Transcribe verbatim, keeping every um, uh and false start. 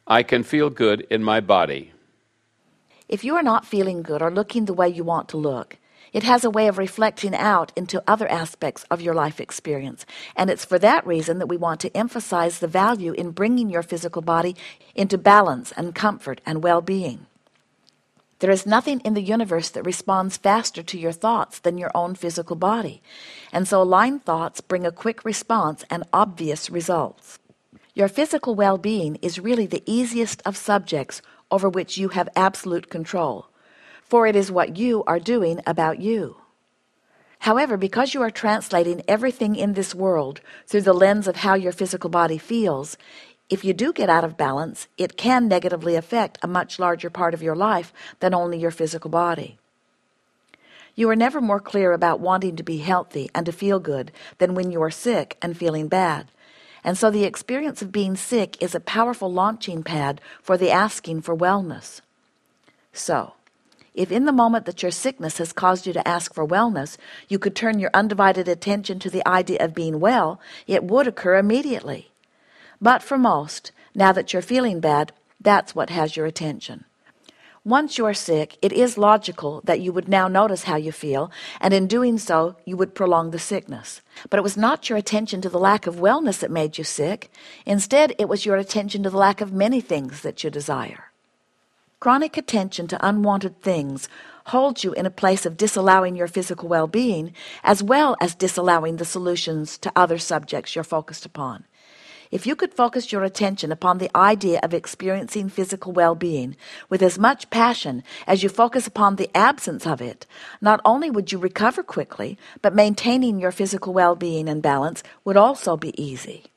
I can feel good in my body. If you are not feeling good or looking the way you want to look, it has a way of reflecting out into other aspects of your life experience, and it's for that reason that we want to emphasize the value in bringing your physical body into balance and comfort and well-being. There is nothing in the universe that responds faster to your thoughts than your own physical body, and so aligned thoughts bring a quick response and obvious results. Your physical well-being is really the easiest of subjects over which you have absolute control, for it is what you are doing about you. However, because you are translating everything in this world through the lens of how your physical body feels, if you do get out of balance, it can negatively affect a much larger part of your life than only your physical body. You are never more clear about wanting to be healthy and to feel good than when you are sick and feeling bad. And so the experience of being sick is a powerful launching pad for the asking for wellness. So, if in the moment that your sickness has caused you to ask for wellness, you could turn your undivided attention to the idea of being well, it would occur immediately. But for most, now that you're feeling bad, that's what has your attention. Once you are sick, it is logical that you would now notice how you feel, and in doing so, you would prolong the sickness. But it was not your attention to the lack of wellness that made you sick. Instead, it was your attention to the lack of many things that you desire. Chronic attention to unwanted things holds you in a place of disallowing your physical well-being, as well as disallowing the solutions to other subjects you're focused upon. If you could focus your attention upon the idea of experiencing physical well-being with as much passion as you focus upon the absence of it, not only would you recover quickly, but maintaining your physical well-being and balance would also be easy.